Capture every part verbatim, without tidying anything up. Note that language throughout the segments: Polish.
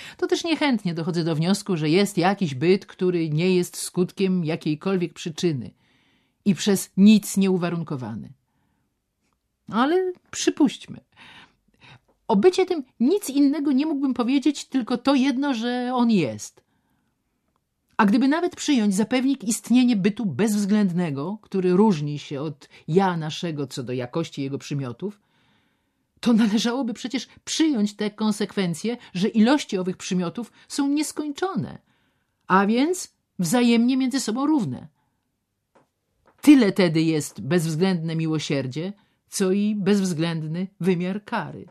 to też niechętnie dochodzę do wniosku, że jest jakiś byt, który nie jest skutkiem jakiejkolwiek przyczyny i przez nic nieuwarunkowany. Ale przypuśćmy. O bycie tym nic innego nie mógłbym powiedzieć, tylko to jedno, że on jest. A gdyby nawet przyjąć za pewnik istnienie bytu bezwzględnego, który różni się od ja naszego co do jakości jego przymiotów, to należałoby przecież przyjąć te konsekwencje, że ilości owych przymiotów są nieskończone, a więc wzajemnie między sobą równe. Tyle tedy jest bezwzględne miłosierdzie, co i bezwzględny wymiar kary.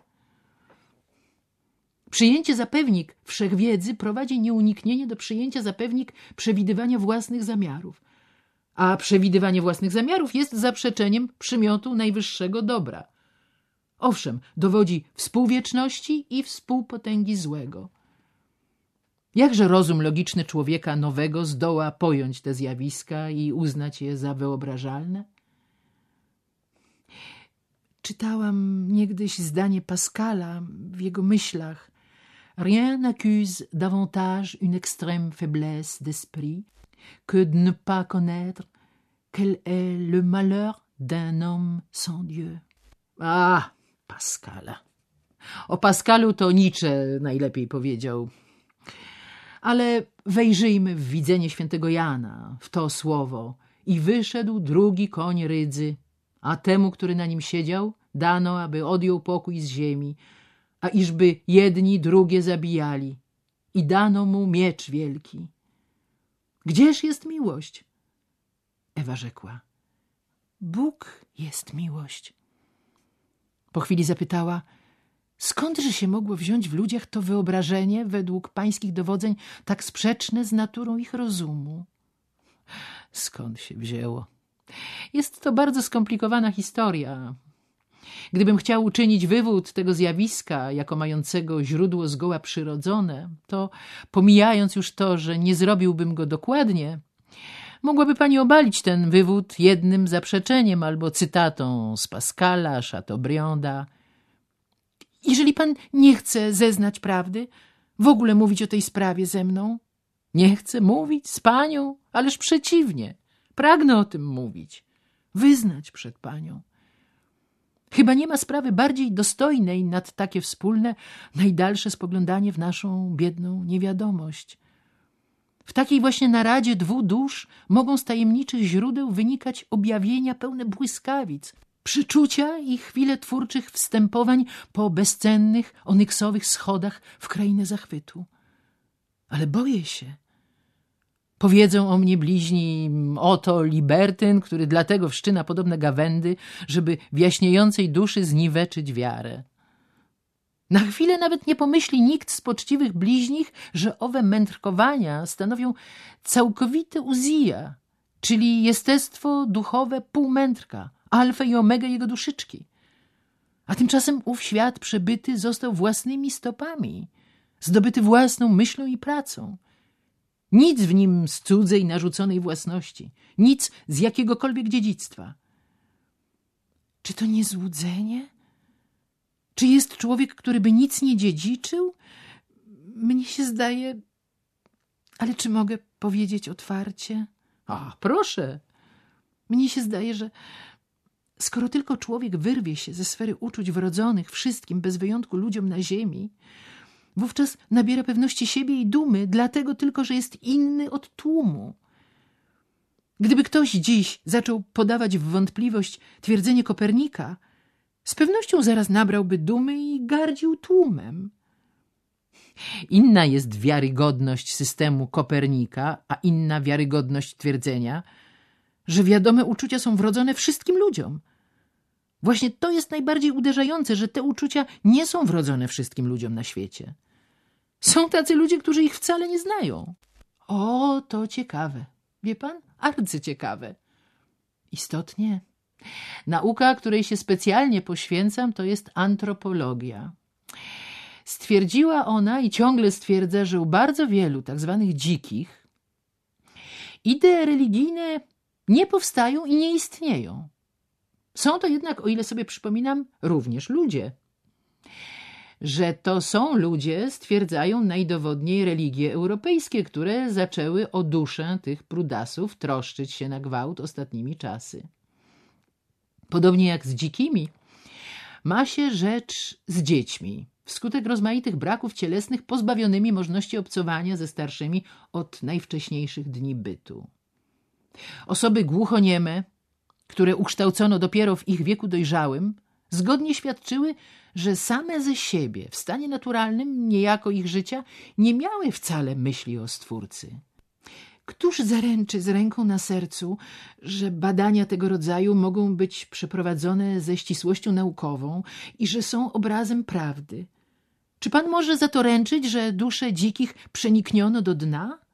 Przyjęcie za pewnik wszechwiedzy prowadzi nieuniknienie do przyjęcia za pewnik przewidywania własnych zamiarów, a przewidywanie własnych zamiarów jest zaprzeczeniem przymiotu najwyższego dobra. Owszem, dowodzi współwieczności i współpotęgi złego. Jakże rozum logiczny człowieka nowego zdoła pojąć te zjawiska i uznać je za wyobrażalne? Czytałam niegdyś zdanie Pascala w jego myślach. Rien n'accuse davantage une extrême faiblesse d'esprit que de ne pas connaître quel est le malheur d'un homme sans Dieu. A, Pascala. O Pascalu to Nietzsche najlepiej powiedział. Ale wejrzyjmy w widzenie świętego Jana, w to słowo. I wyszedł drugi koń rydzy, a temu, który na nim siedział, dano, aby odjął pokój z ziemi, a iżby jedni drugie zabijali. I dano mu miecz wielki. Gdzież jest miłość? Ewa rzekła. Bóg jest miłość. Po chwili zapytała, skądże się mogło wziąć w ludziach to wyobrażenie, według pańskich dowodzeń, tak sprzeczne z naturą ich rozumu? Skąd się wzięło? Jest to bardzo skomplikowana historia. Gdybym chciał uczynić wywód tego zjawiska jako mającego źródło zgoła przyrodzone, to pomijając już to, że nie zrobiłbym go dokładnie, mogłaby pani obalić ten wywód jednym zaprzeczeniem albo cytatą z Pascala, Chateaubrianda. Jeżeli pan nie chce zeznać prawdy, w ogóle mówić o tej sprawie ze mną, nie chce mówić z panią, ależ przeciwnie, pragnę o tym mówić, wyznać przed panią. Chyba nie ma sprawy bardziej dostojnej nad takie wspólne, najdalsze spoglądanie w naszą biedną niewiadomość. W takiej właśnie naradzie dwóch dusz mogą z tajemniczych źródeł wynikać objawienia pełne błyskawic, przyczucia i chwile twórczych wstępowań po bezcennych, onyksowych schodach w krainę zachwytu. Ale boję się. Powiedzą o mnie bliźni, oto libertyn, który dlatego wszczyna podobne gawędy, żeby w jaśniejącej duszy zniweczyć wiarę. Na chwilę nawet nie pomyśli nikt z poczciwych bliźnich, że owe mędrkowania stanowią całkowite uzija, czyli jestestwo duchowe półmędrka, alfę i omegę jego duszyczki. A tymczasem ów świat przebyty został własnymi stopami, zdobyty własną myślą i pracą. Nic w nim z cudzej narzuconej własności, nic z jakiegokolwiek dziedzictwa. Czy to nie złudzenie? Czy jest człowiek, który by nic nie dziedziczył? Mnie się zdaje... Ale czy mogę powiedzieć otwarcie? A, proszę. Mnie się zdaje, że skoro tylko człowiek wyrwie się ze sfery uczuć wrodzonych wszystkim bez wyjątku ludziom na ziemi, wówczas nabiera pewności siebie i dumy, dlatego tylko, że jest inny od tłumu. Gdyby ktoś dziś zaczął podawać w wątpliwość twierdzenie Kopernika, z pewnością zaraz nabrałby dumy i gardził tłumem. Inna jest wiarygodność systemu Kopernika, a inna wiarygodność twierdzenia, że wiadome uczucia są wrodzone wszystkim ludziom. Właśnie to jest najbardziej uderzające, że te uczucia nie są wrodzone wszystkim ludziom na świecie. Są tacy ludzie, którzy ich wcale nie znają. O, to ciekawe. Wie pan? Arcyciekawe. Istotnie. Nauka, której się specjalnie poświęcam, to jest antropologia. Stwierdziła ona i ciągle stwierdza, że u bardzo wielu tak zwanych dzikich idee religijne nie powstają i nie istnieją. Są to jednak, o ile sobie przypominam, również ludzie. Że to są ludzie, stwierdzają najdowodniej religie europejskie, które zaczęły o duszę tych prudasów troszczyć się na gwałt ostatnimi czasy. Podobnie jak z dzikimi, ma się rzecz z dziećmi, wskutek rozmaitych braków cielesnych pozbawionymi możliwości obcowania ze starszymi od najwcześniejszych dni bytu. Osoby głuchonieme, które ukształcono dopiero w ich wieku dojrzałym, zgodnie świadczyły, że same ze siebie w stanie naturalnym niejako ich życia nie miały wcale myśli o Stwórcy. Któż zaręczy z ręką na sercu, że badania tego rodzaju mogą być przeprowadzone ze ścisłością naukową i że są obrazem prawdy? Czy pan może za to ręczyć, że dusze dzikich przenikniono do dna?